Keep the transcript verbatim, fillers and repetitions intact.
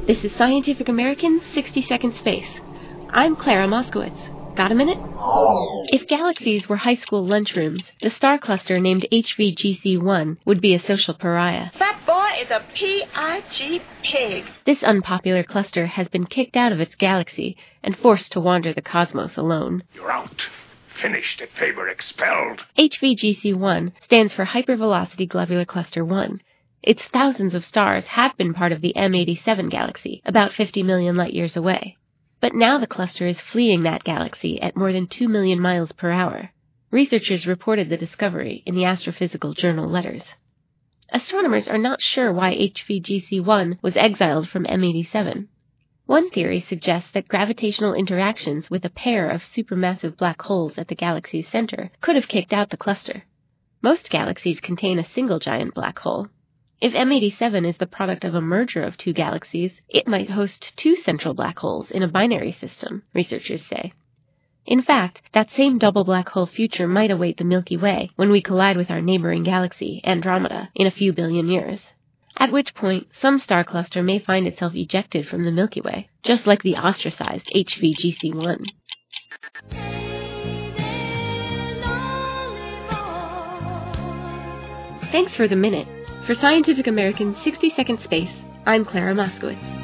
This is Scientific American's sixty second Space. I'm Clara Moskowitz. Got a minute? If galaxies were high school lunchrooms, the star cluster named H V G C one would be a social pariah. That boy is a P I G pig. This unpopular cluster has been kicked out of its galaxy and forced to wander the cosmos alone. You're out. Finished at Faber, expelled. H V G C one stands for Hypervelocity Globular Cluster one. Its thousands of stars have been part of the M eighty-seven galaxy, about fifty million light-years away. But now the cluster is fleeing that galaxy at more than two million miles per hour. Researchers reported the discovery in the Astrophysical Journal Letters. Astronomers are not sure why H V G C one was exiled from M eighty-seven. One theory suggests that gravitational interactions with a pair of supermassive black holes at the galaxy's center could have kicked out the cluster. Most galaxies contain a single giant black hole. If M eighty-seven is the product of a merger of two galaxies, it might host two central black holes in a binary system, researchers say. In fact, that same double black hole future might await the Milky Way when we collide with our neighboring galaxy, Andromeda, in a few billion years. At which point, some star cluster may find itself ejected from the Milky Way, just like the ostracized H V G C one. Thanks for the minute. For Scientific American's sixty second Space, I'm Clara Moskowitz.